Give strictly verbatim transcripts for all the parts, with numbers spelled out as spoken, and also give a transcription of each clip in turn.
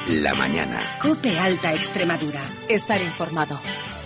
la mañana. COPE Alta Extremadura. Estar informado.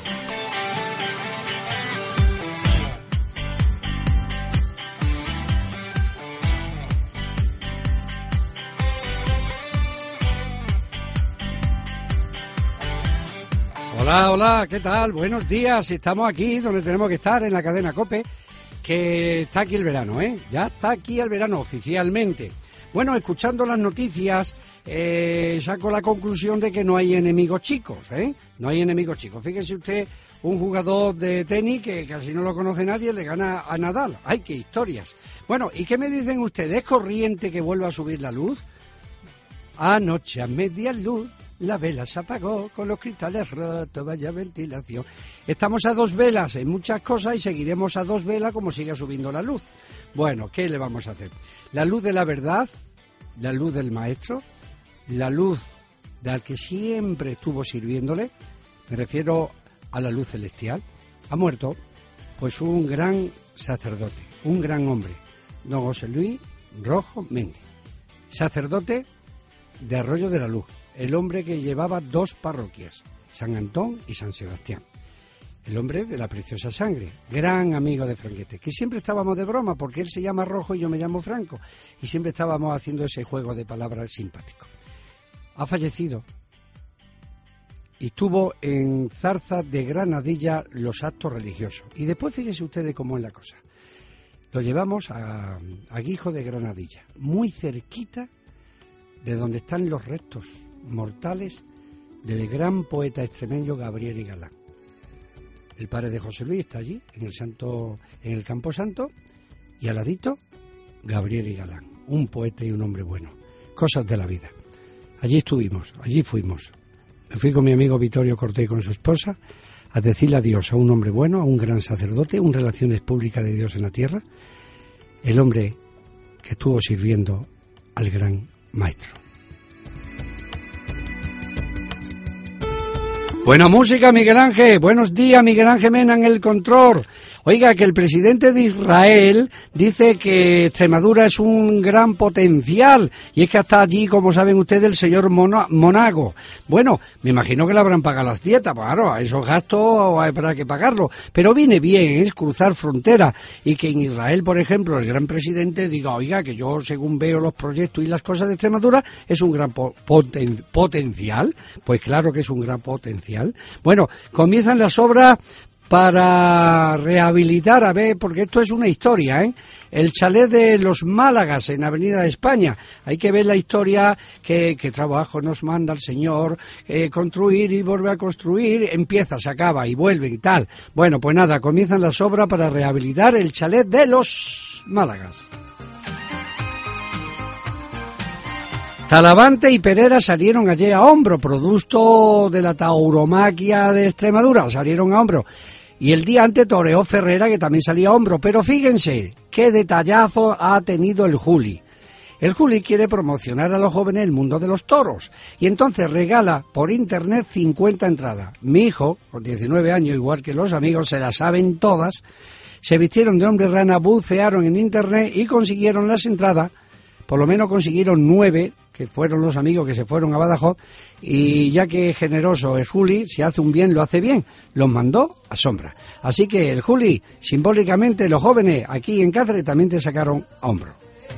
Hola, hola, ¿qué tal? Buenos días, estamos aquí donde tenemos que estar, en la cadena COPE, que está aquí el verano, ¿eh? Ya está aquí el verano oficialmente. Bueno, escuchando las noticias, eh, saco la conclusión de que no hay enemigos chicos, ¿eh? No hay enemigos chicos. Fíjese usted, un jugador de tenis que casi no lo conoce nadie, le gana a Nadal. ¡Ay, qué historias! Bueno, ¿y qué me dicen ustedes? ¿Es corriente que vuelva a subir la luz? Anoche a media luz la vela se apagó con los cristales rotos, vaya ventilación. Estamos a dos velas en muchas cosas y seguiremos a dos velas como siga subiendo la luz. Bueno, ¿qué le vamos a hacer? La luz de la verdad, la luz del maestro, la luz del que siempre estuvo sirviéndole, me refiero a la luz celestial, ha muerto pues un gran sacerdote, un gran hombre, don José Luis Rojo Méndez, sacerdote de Arroyo de la Luz, el hombre que llevaba dos parroquias, San Antón y San Sebastián, el hombre de la preciosa sangre, gran amigo de Franquete, que siempre estábamos de broma porque él se llama Rojo y yo me llamo Franco, y siempre estábamos haciendo ese juego de palabras simpático. Ha fallecido y tuvo en Zarza de Granadilla los actos religiosos, y después fíjense ustedes cómo es la cosa. Lo llevamos a, a Guijo de Granadilla, muy cerquita de donde están los restos mortales del gran poeta extremeño Gabriel y Galán. El padre de José Luis está allí, en el santo, en el Campo Santo, y al ladito, Gabriel y Galán, un poeta y un hombre bueno. Cosas de la vida. Allí estuvimos, allí fuimos. Me fui con mi amigo Vittorio Cortés y con su esposa a decirle adiós a un hombre bueno, a un gran sacerdote, un relaciones públicas de Dios en la tierra, el hombre que estuvo sirviendo al gran maestro. Buena música, Miguel Ángel. Buenos días, Miguel Ángel Mena en el control. Oiga, que el presidente de Israel dice que Extremadura es un gran potencial, y es que hasta allí, como saben ustedes, el señor Mona, Monago. Bueno, me imagino que le habrán pagado las dietas, pues claro, esos gastos habrá que pagarlo, pero viene bien, es cruzar frontera, y que en Israel, por ejemplo, el gran presidente diga, oiga, que yo, según veo los proyectos y las cosas de Extremadura, es un gran po poten potencial, pues claro que es un gran potencial. Bueno, comienzan las obras para rehabilitar, a ver, porque esto es una historia, ¿eh? El chalet de los Málagas en Avenida de España. Hay que ver la historia, que, que trabajo nos manda el Señor, eh, construir y volver a construir, empieza, se acaba y vuelve y tal. Bueno, pues nada, comienzan las obras para rehabilitar el chalet de los Málagas. Talavante y Perera salieron ayer a hombro, producto de la tauromaquia de Extremadura, salieron a hombro. Y el día antes toreó Ferrera, que también salía a hombro, pero fíjense qué detallazo ha tenido el Juli. El Juli quiere promocionar a los jóvenes el mundo de los toros, y entonces regala por internet cincuenta entradas. Mi hijo, con diecinueve años, igual que los amigos, se las saben todas, se vistieron de hombre rana, bucearon en internet y consiguieron las entradas. Por lo menos consiguieron nueve, que fueron los amigos que se fueron a Badajoz, y ya que generoso es Juli, si hace un bien, lo hace bien, los mandó a sombra. Así que el Juli, simbólicamente, los jóvenes aquí en Cáceres también te sacaron a hombro.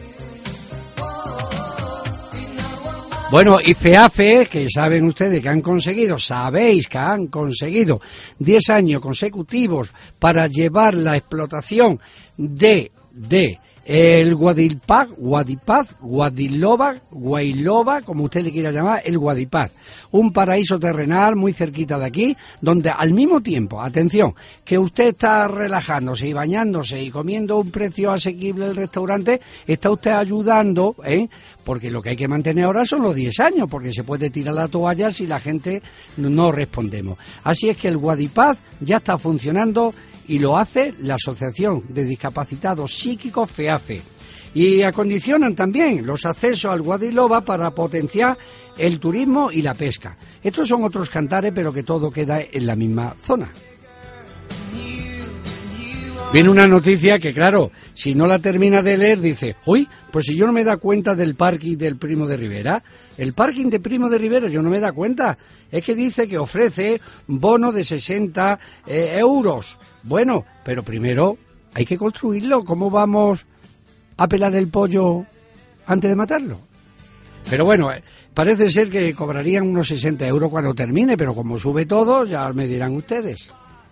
Bueno, y FEAFE, que saben ustedes que han conseguido, sabéis que han conseguido diez años consecutivos para llevar la explotación de... de el Guadilpaz, Guadipaz, Guadiloba, Guailoba, como usted le quiera llamar, el Guadipaz, un paraíso terrenal muy cerquita de aquí, donde al mismo tiempo, atención, que usted está relajándose y bañándose y comiendo un precio asequible el restaurante, está usted ayudando, ¿eh? Porque lo que hay que mantener ahora son los diez años, porque se puede tirar la toalla si la gente no respondemos. Así es que el Guadipaz ya está funcionando, y lo hace la Asociación de Discapacitados Psíquicos FEAFE. Y acondicionan también los accesos al Guadiloba para potenciar el turismo y la pesca. Estos son otros cantares, pero que todo queda en la misma zona. Viene una noticia que, claro, si no la termina de leer, dice, uy, pues si yo no me da cuenta del parking del Primo de Rivera, el parking de Primo de Rivera, yo no me da cuenta. Es que dice que ofrece bono de sesenta eh, euros. Bueno, pero primero hay que construirlo. ¿Cómo vamos a pelar el pollo antes de matarlo? Pero bueno, eh, parece ser que cobrarían unos sesenta euros cuando termine, pero como sube todo, ya me dirán ustedes.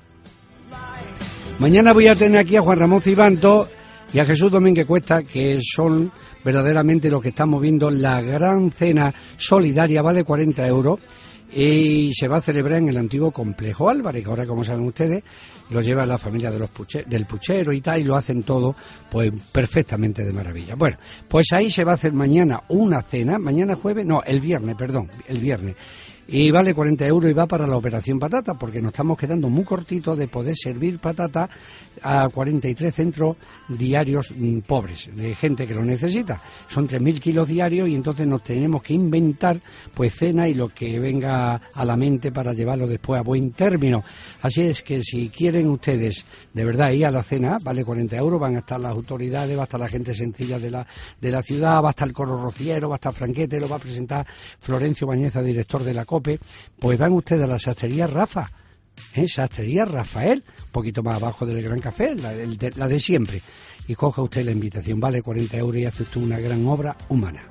Mañana voy a tener aquí a Juan Ramón Cibanto y a Jesús Domínguez Cuesta, que son verdaderamente los que están moviendo la gran cena solidaria, vale cuarenta euros, y se va a celebrar en el antiguo Complejo Álvarez, que ahora, como saben ustedes, lo lleva la familia de los Puche, del Puchero y tal, y lo hacen todo pues perfectamente de maravilla. Bueno, pues ahí se va a hacer mañana una cena, mañana jueves, no, el viernes, perdón, el viernes. Y vale cuarenta euros y va para la operación patata, porque nos estamos quedando muy cortitos de poder servir patata a cuarenta y tres centros diarios mmm, pobres, de gente que lo necesita. Son tres mil kilos diarios y entonces nos tenemos que inventar pues cena y lo que venga a la mente para llevarlo después a buen término. Así es que si quieren ustedes de verdad ir a la cena, vale cuarenta euros, van a estar las autoridades, va a estar la gente sencilla de la, de la ciudad, va a estar el coro rociero, va a estar Franquete, lo va a presentar Florencio Bañeza, director de la COPE. Pues van ustedes a la sastrería Rafa, ¿eh? Sastrería Rafael, un poquito más abajo del Gran Café, la de, la de siempre, y coja usted la invitación, vale cuarenta euros y hace usted una gran obra humana.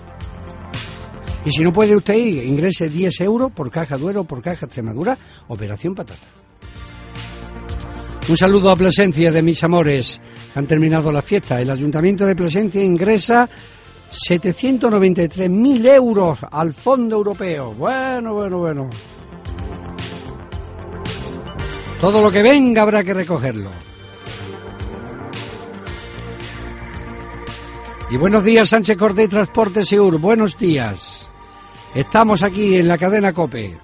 Y si no puede usted ir, ingrese diez euros por Caja Duero, por Caja Extremadura, Operación Patata. Un saludo a Plasencia, de mis amores, que han terminado la fiesta. El Ayuntamiento de Plasencia ingresa setecientos noventa y tres mil euros al Fondo Europeo. Bueno, bueno, bueno. Todo lo que venga habrá que recogerlo. Y buenos días, Sánchez Cortés, Transporte Seur. Buenos días. Estamos aquí en la cadena COPE.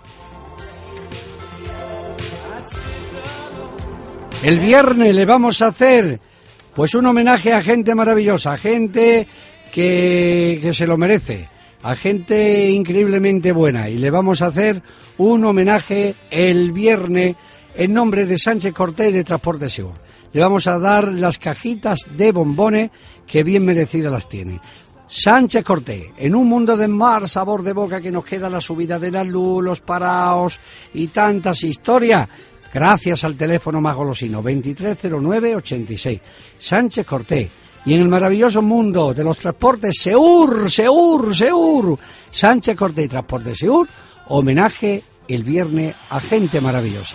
El viernes le vamos a hacer pues un homenaje a gente maravillosa, gente Que, que se lo merece, a gente increíblemente buena, y le vamos a hacer un homenaje el viernes en nombre de Sánchez Cortés de Transporte Seur. Le vamos a dar las cajitas de bombones que bien merecidas las tiene. Sánchez Cortés, en un mundo de mar sabor de boca que nos queda la subida de la luz, los paraos y tantas historias, gracias al teléfono más golosino veintitrés cero nueve ochenta y seis. Sánchez Cortés. Y en el maravilloso mundo de los transportes Seur, Seur, Seur, Sánchez Cortés y Transporte Seur, homenaje el viernes a gente maravillosa.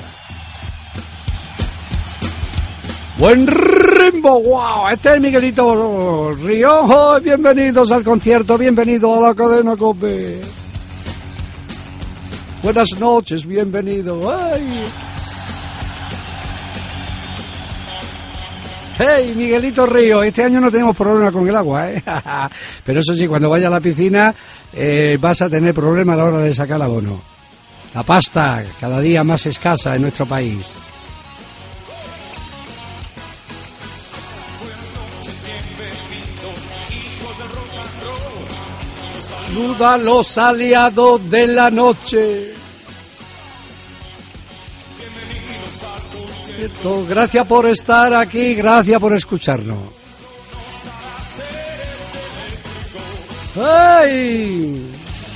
Buen ritmo, wow, este es Miguelito Río. Oh, bienvenidos al concierto, bienvenido a la cadena COPE. Buenas noches, bienvenido. Ay. Hey, Miguelito Río, este año no tenemos problema con el agua, ¿eh? Pero eso sí, cuando vaya a la piscina eh, vas a tener problema a la hora de sacar el abono. La pasta, cada día más escasa en nuestro país. Saluda a los aliados de la noche. Gracias por estar aquí, gracias por escucharnos. ¡Ay!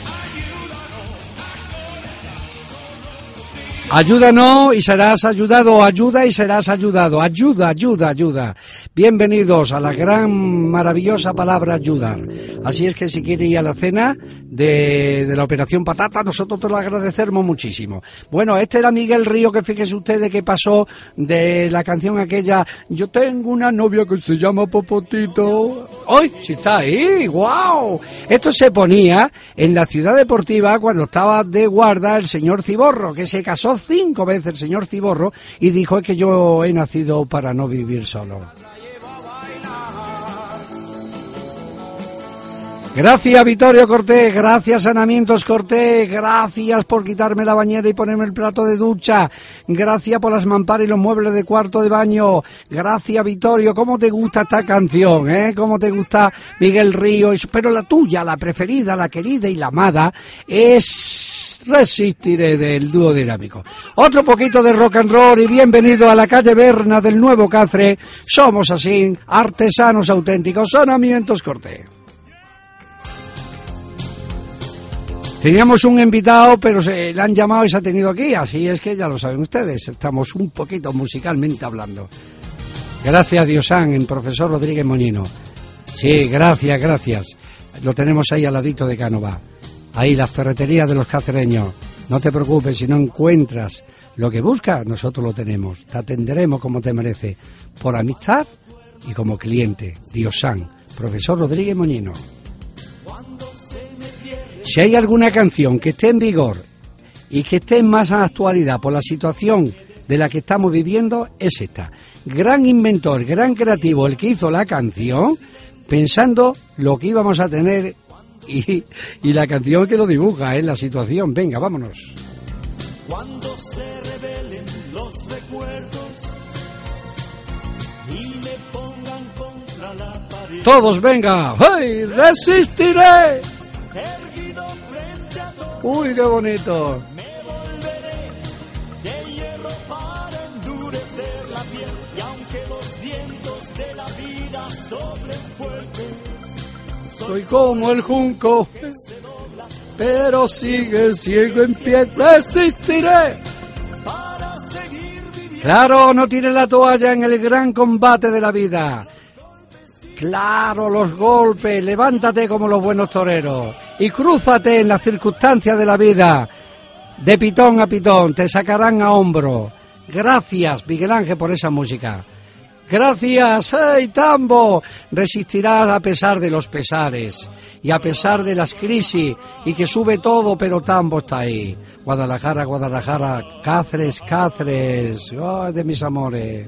Ayúdanos y serás ayudado, ayuda y serás ayudado, ayuda, ayuda, ayuda. Bienvenidos a la gran, maravillosa palabra ayudar. Así es que si quiere ir a la cena de, de la Operación Patata, nosotros te lo agradecemos muchísimo. Bueno, este era Miguel Río, que fíjese ustedes que pasó de la canción aquella, yo tengo una novia que se llama Popotito. ¡Ay, sí está ahí! ¡Guau! Esto se ponía en la Ciudad Deportiva cuando estaba de guarda el señor Ciborro, que se casó cinco veces el señor Ciborro y dijo que yo he nacido para no vivir solo. Gracias, Vittorio Cortés, gracias, Sanamientos Cortés, gracias por quitarme la bañera y ponerme el plato de ducha, gracias por las mamparas y los muebles de cuarto de baño, gracias, Vittorio. ¿Cómo te gusta esta canción, eh? ¿Cómo te gusta Miguel Río? Pero la tuya, la preferida, la querida y la amada es Elvis, Resistiré, del dúo dinámico. Otro poquito de rock and roll y bienvenido a la calle Berna del Nuevo Cáceres. Somos así, artesanos auténticos, Sonamientos Corte. Teníamos un invitado, pero se le han llamado y se ha tenido aquí, así es que ya lo saben ustedes, estamos un poquito musicalmente hablando. Gracias, Diosan, en Profesor Rodríguez Moñino. Sí, gracias, gracias. Lo tenemos ahí al ladito de Cánova. Ahí, la ferretería de los cacereños. No te preocupes, si no encuentras lo que buscas, nosotros lo tenemos. Te atenderemos como te merece, por amistad y como cliente. Diosan, Profesor Rodríguez Moñino. Si hay alguna canción que esté en vigor y que esté en más actualidad por la situación de la que estamos viviendo, es esta. Gran inventor, gran creativo, el que hizo la canción, pensando lo que íbamos a tener y, y la canción que lo dibuja, es ¿eh? La situación. Venga, vámonos. Cuando se revelen los recuerdos y me pongan contra la pared. Todos, venga. ¡Hey! ¡Resistiré! Erguido frente a todo. Uy, qué bonito. Me volveré de hierro para endurecer la piel. Y aunque los vientos de la vida soplen fuerte, soy como el junco, pero sigue ciego en pie. Resistiré. Para seguir viviendo. Claro, no tires la toalla en el gran combate de la vida. Claro, los golpes, levántate como los buenos toreros y crúzate en las circunstancias de la vida. De pitón a pitón, te sacarán a hombro. Gracias, Miguel Ángel, por esa música. Gracias, ¡hey, Tambo! Resistirás a pesar de los pesares y a pesar de las crisis y que sube todo, pero Tambo está ahí. Guadalajara, Guadalajara, Cáceres, Cáceres, oh, de mis amores.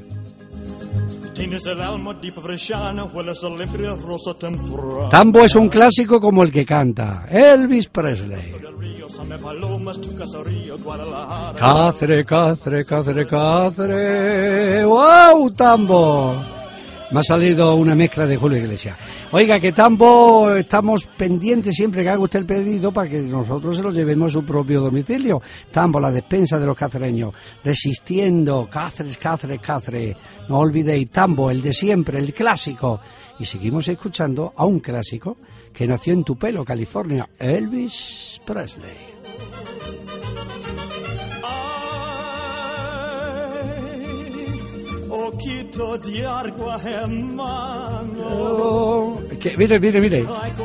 Tambo es un clásico como el que canta Elvis Presley. Cáceres, Cáceres, Cáceres, Cáceres. ¡Wow, Tambo! Me ha salido una mezcla de Julio Iglesias. Oiga, que Tambo, estamos pendientes siempre que haga usted el pedido para que nosotros se lo llevemos a su propio domicilio. Tambo, la despensa de los cacereños. Resistiendo, Cáceres, Cáceres, Cáceres. No olvidéis, Tambo, el de siempre, el clásico. Y seguimos escuchando a un clásico que nació en Tupelo, California, Elvis Presley. Poquito de agua, hermano. Oh, que, mire, mire, mire.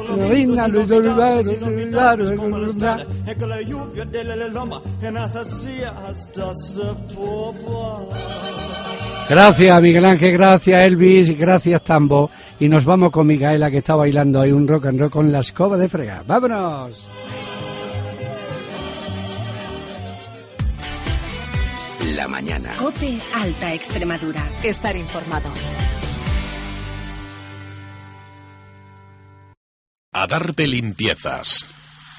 Gracias, Miguel Ángel, gracias, Elvis, gracias, Tambo. Y nos vamos con Micaela, que está bailando ahí un rock and roll con la escoba de fregar. ¡Vámonos! La mañana. COPE Alta Extremadura. Estar informado. Adarve Limpiezas.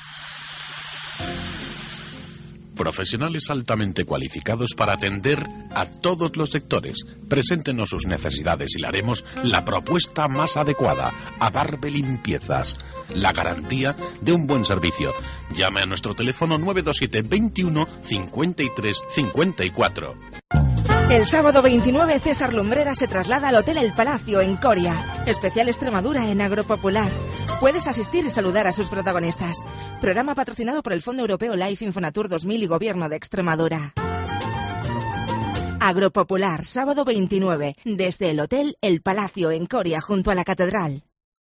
Profesionales altamente cualificados para atender a todos los sectores. Preséntenos sus necesidades y le haremos la propuesta más adecuada. Adarve Limpiezas. La garantía de un buen servicio. Llame a nuestro teléfono nueve dos siete, veintiuno, cincuenta y tres, cincuenta y cuatro. El sábado veintinueve, César Lumbrera se traslada al Hotel El Palacio en Coria. Especial Extremadura en Agropopular. Puedes asistir y saludar a sus protagonistas. Programa patrocinado por el Fondo Europeo Life Infonatur dos mil y Gobierno de Extremadura. Agropopular, sábado veintinueve, desde el Hotel El Palacio en Coria, junto a la Catedral.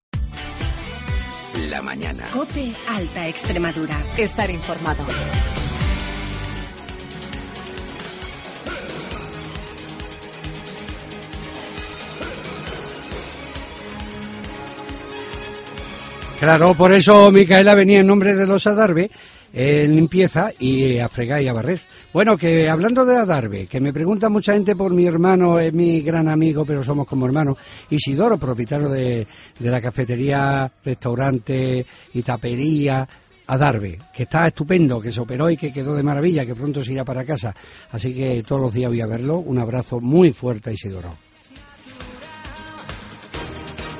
La mañana. COPE Alta Extremadura. Estar informado. Claro, por eso Micaela venía en nombre de los Adarve en limpieza y a fregar y a barrer. Bueno, que hablando de Adarve, que me pregunta mucha gente por mi hermano, es mi gran amigo, pero somos como hermanos, Isidoro, propietario de, de la cafetería, restaurante y tapería Adarve, que está estupendo, que se operó y que quedó de maravilla, que pronto se irá para casa. Así que todos los días voy a verlo. Un abrazo muy fuerte a Isidoro.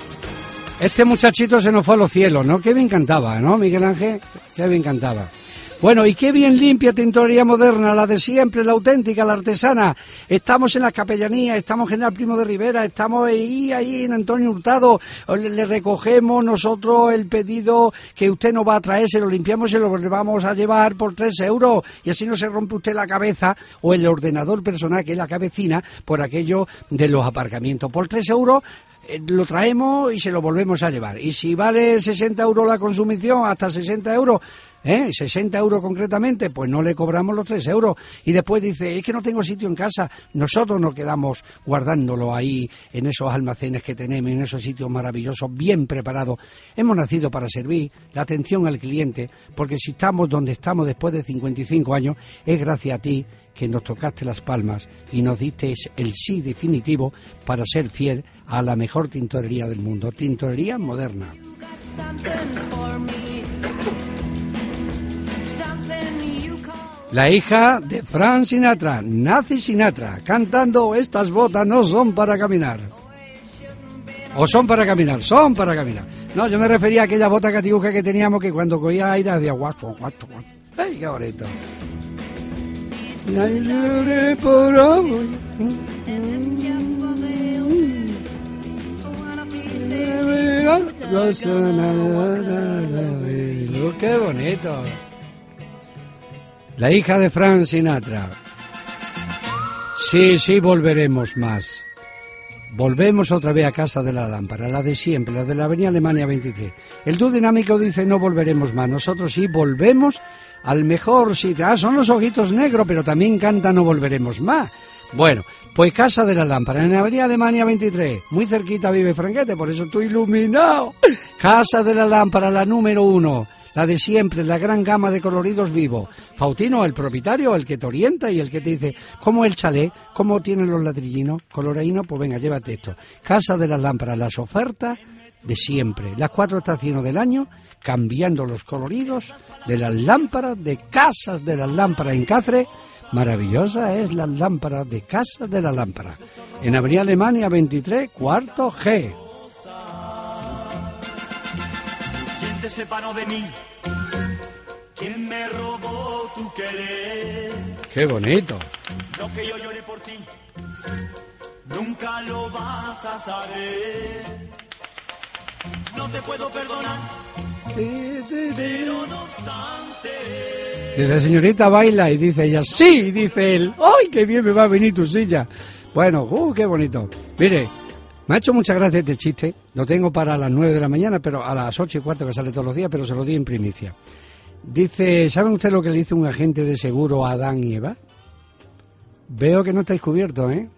Este muchachito se nos fue a los cielos, ¿no? Qué bien cantaba, ¿no, Miguel Ángel? Qué bien cantaba. Bueno, y qué bien limpia tintorería moderna, la de siempre, la auténtica, la artesana. Estamos en las capellanías, estamos en General Primo de Rivera, estamos ahí, ahí en Antonio Hurtado, le, le recogemos nosotros el pedido que usted nos va a traer, se lo limpiamos y se lo vamos a llevar por tres euros, y así no se rompe usted la cabeza o el ordenador personal, que es la cabecina, por aquello de los aparcamientos. Por tres euros eh, lo traemos y se lo volvemos a llevar. Y si vale sesenta euros la consumición, hasta sesenta euros, ¿Eh? sesenta euros concretamente, pues no le cobramos los tres euros. Y después dice, es que no tengo sitio en casa. Nosotros nos quedamos guardándolo ahí, en esos almacenes que tenemos, en esos sitios maravillosos, bien preparados. Hemos nacido para servir, la atención al cliente, porque si estamos donde estamos después de cincuenta y cinco años, es gracias a ti que nos tocaste las palmas y nos diste el sí definitivo para ser fiel a la mejor tintorería del mundo, tintorería moderna. La hija de Frank Sinatra, Nancy Sinatra, cantando Estas botas no son para caminar. O son para caminar, son para caminar. No, yo me refería a aquella bota catiuca que teníamos que cuando cogía aire hacía guacho, guacho, guacho. ¡Ay, qué bonito! ¡Qué bonito! La hija de Frank Sinatra. Sí, sí, volveremos más. Volvemos otra vez a Casa de la Lámpara, la de siempre, la de la Avenida Alemania veintitrés. El dúo dinámico dice no volveremos más. Nosotros sí volvemos al mejor sitio. Ah, son los ojitos negros, pero también canta no volveremos más. Bueno, pues Casa de la Lámpara, en la Avenida Alemania veintitrés. Muy cerquita vive Franquete, por eso estoy iluminado. Casa de la Lámpara, la número uno. La de siempre, la gran gama de coloridos vivos. Faustino, el propietario, el que te orienta y el que te dice cómo el chalet, cómo tienen los ladrillinos, coloradinos, pues venga, llévate esto. Casa de las Lámparas, las ofertas de siempre. Las cuatro estaciones del año, cambiando los coloridos de las lámparas de Casas de las Lámparas en Cáceres. Maravillosa es las lámparas de Casas de las Lámparas. En Avenida Alemania veintitrés, cuarto G. ¿Quién te separó de mí? ¿Quién me robó tu querer? ¡Qué bonito! Lo que yo lloré por ti, nunca lo vas a saber. No te puedo perdonar, pero no obstante. Dice, señorita, baila, y dice ella, sí, dice él, ¡ay, qué bien me va a venir tu silla! Bueno, ¡uh, qué bonito! Mire, me ha hecho mucha gracia este chiste, lo tengo para las nueve de la mañana, pero a las ocho y cuarto que sale todos los días, pero se lo di en primicia. Dice, ¿saben ustedes lo que le hizo un agente de seguro a Adán y Eva? Veo que no estáis cubiertos, ¿eh?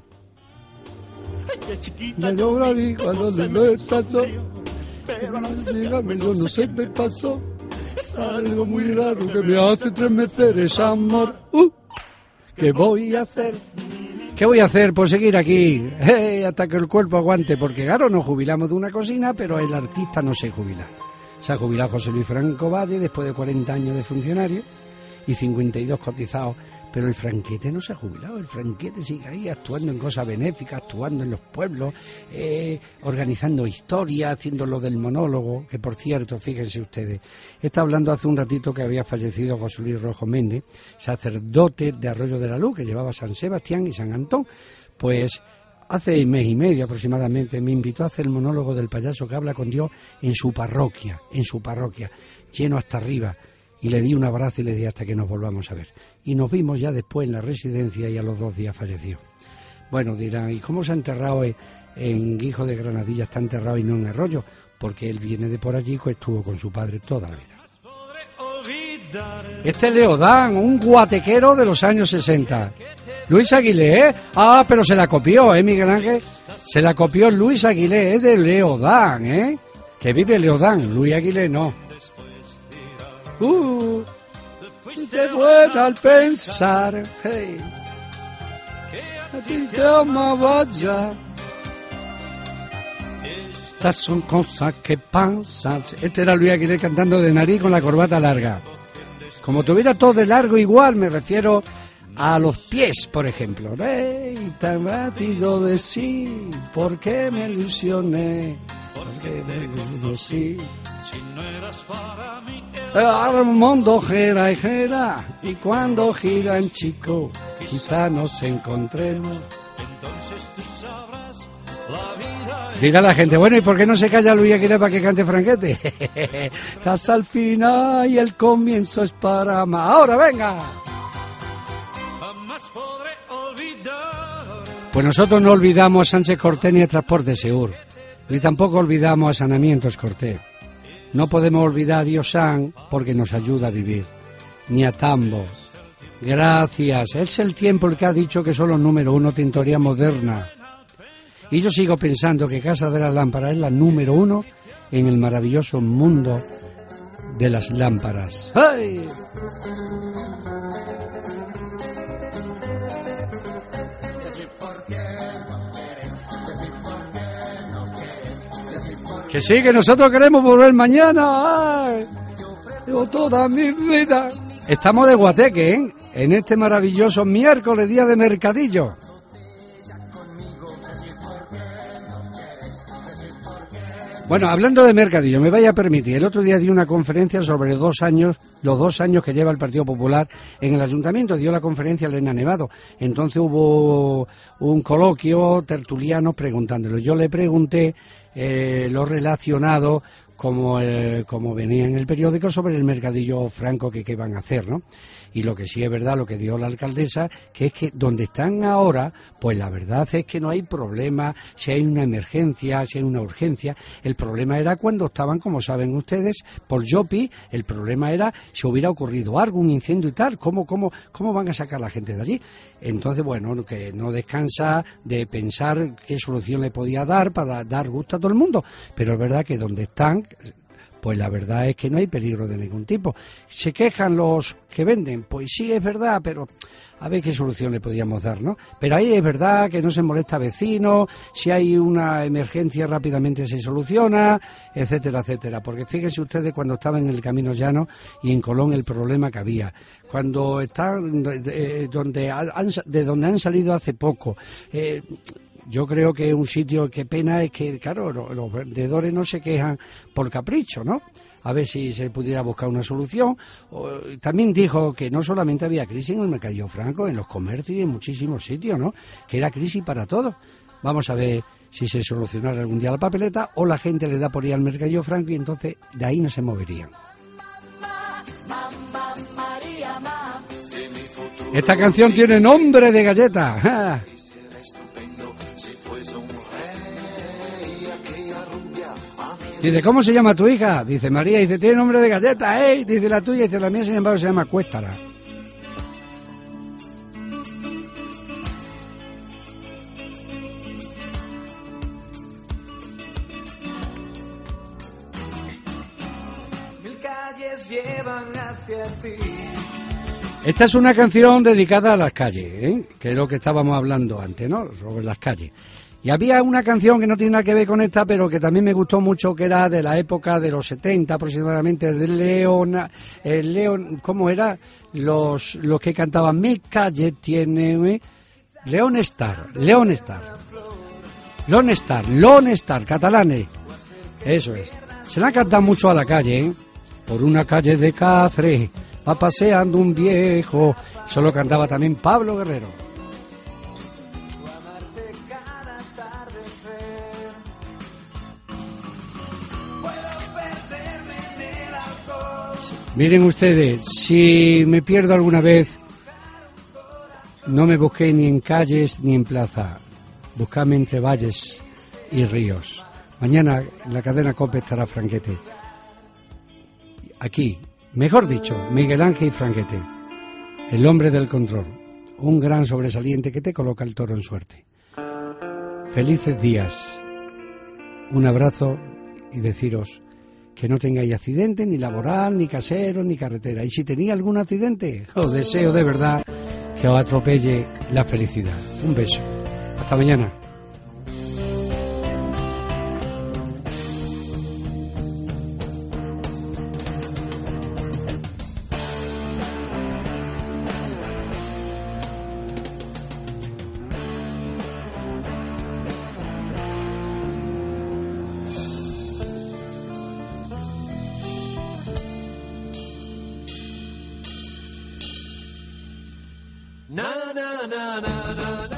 Me lo vi cuando se me pasó, dígame, yo no sé, me pasó algo muy raro que me hace estremecer, es amor. Uh, ¿Qué voy a hacer? ¿Qué voy a hacer? Pues seguir aquí, hey, hasta que el cuerpo aguante, porque claro, nos jubilamos de una cocina, pero el artista no se jubila. Se ha jubilado José Luis Franco Valle después de cuarenta años de funcionario y cincuenta y dos cotizados, pero el Franquete no se ha jubilado, el Franquete sigue ahí actuando en cosas benéficas, actuando en los pueblos, eh, organizando historias, haciendo lo del monólogo, que por cierto, fíjense ustedes, está hablando hace un ratito que había fallecido José Luis Rojo Méndez, sacerdote de Arroyo de la Luz, que llevaba San Sebastián y San Antón, pues hace mes y medio aproximadamente me invitó a hacer el monólogo del payaso que habla con Dios en su parroquia, en su parroquia, lleno hasta arriba. Y le di un abrazo y le dije hasta que nos volvamos a ver. Y nos vimos ya después en la residencia y a los dos días falleció. Bueno, dirán, ¿y cómo se ha enterrado en, en Guijo de Granadilla? Está enterrado y no en Arroyo, porque él viene de por allí, pues estuvo con su padre toda la vida. Este es Leodán, un guatequero de los años sesenta. Luis Aguilé, ¿eh? Ah, pero se la copió, ¿eh, Miguel Ángel? Se la copió Luis Aguilé, es de Leodán, ¿eh? Que vive Leodán, Luis Aguilé no. Uh, te vuelvo al pensar, hey, a ti te amaba ya. Estas son cosas que pasan. Este era Luis Aguilé cantando de nariz con la corbata larga. Como tuviera todo de largo igual, me refiero a los pies, por ejemplo. Hey, tan rápido de sí, ¿por qué me ilusioné? Porque me conocí. Si no eras para mí, El mundo gira y gira, y cuando gira en chico, quizá nos encontremos. Dirá la gente, bueno, ¿y por qué no se calla Luis Aguilera para que cante Franquete? Estás al final y el comienzo es para más. ¡Ahora, venga! Pues nosotros no olvidamos a Sánchez Cortés ni a Transporte Segur, ni tampoco olvidamos a Saneamientos Cortés. No podemos olvidar a Dios San porque nos ayuda a vivir, ni a Tambo. Gracias, es el tiempo el que ha dicho que son los número uno tintorería moderna. Y yo sigo pensando que Casa de las Lámparas es la número uno en el maravilloso mundo de las lámparas. ¡Ay! Que sí, que nosotros queremos volver mañana. ¡Ay! Llevo toda mi vida. Estamos de guateque, ¿eh? En este maravilloso miércoles, día de mercadillo. Bueno, hablando de mercadillo, me vaya a permitir, el otro día di una conferencia sobre dos años, los dos años que lleva el Partido Popular en el Ayuntamiento, dio la conferencia Elena Nevado. Entonces hubo un coloquio, tertulianos preguntándolo. Yo le pregunté eh, lo relacionado, como, eh, como venía en el periódico, sobre el mercadillo franco que, que van a hacer, ¿no? Y lo que sí es verdad, lo que dio la alcaldesa, que es que donde están ahora, pues la verdad es que no hay problema, si hay una emergencia, si hay una urgencia. El problema era cuando estaban, como saben ustedes, por Yopi, el problema era si hubiera ocurrido algo, un incendio y tal, ¿cómo, cómo, cómo van a sacar a la gente de allí? Entonces, bueno, que no descansa de pensar qué solución le podía dar para dar gusto a todo el mundo, pero es verdad que donde están, pues la verdad es que no hay peligro de ningún tipo. ¿Se quejan los que venden? Pues sí, es verdad, pero a ver qué solución le podíamos dar, ¿no? Pero ahí es verdad que no se molesta a vecinos, si hay una emergencia rápidamente se soluciona, etcétera, etcétera. Porque fíjense ustedes cuando estaba en el Camino Llano y en Colón el problema que había. Cuando están de, donde han, de donde han salido hace poco, eh, yo creo que un sitio, qué pena es que, claro, los, los vendedores no se quejan por capricho, ¿no? A ver si se pudiera buscar una solución. O, también dijo que no solamente había crisis en el mercadillo franco, en los comercios y en muchísimos sitios, ¿no? Que era crisis para todos. Vamos a ver si se solucionara algún día la papeleta o la gente le da por ir al mercadillo franco y entonces de ahí no se moverían. Esta canción tiene nombre de galleta. ¡Ja! Dice, ¿cómo se llama tu hija? Dice María, dice, tiene nombre de galleta, ¿eh? Dice la tuya, dice la mía, sin embargo, se llama Cuéstara. Mil calles llevan hacia ti. Esta es una canción dedicada a las calles, ¿eh? Que es lo que estábamos hablando antes, ¿no? Sobre las calles. Y había una canción que no tiene nada que ver con esta, pero que también me gustó mucho, que era de la época de los setenta aproximadamente, de León, el León, ¿cómo era? Los, los que cantaban Mi calle tiene, ¿eh? León Star, León Star, León Star, León Star, catalanes, eso es. Se la han cantado mucho a la calle, ¿eh? Por una calle de Cáceres va paseando un viejo, eso lo cantaba también Pablo Guerrero. Miren ustedes, si me pierdo alguna vez, no me busqué ni en calles ni en plaza, buscadme entre valles y ríos. Mañana en la cadena COPE estará Franquete. Aquí, mejor dicho, Miguel Ángel Franquete, el hombre del control, un gran sobresaliente que te coloca el toro en suerte. Felices días, un abrazo y deciros que no tengáis accidente, ni laboral, ni casero, ni carretera. Y si tenéis algún accidente, os deseo de verdad que os atropelle la felicidad. Un beso. Hasta mañana. na, na, na, na, na.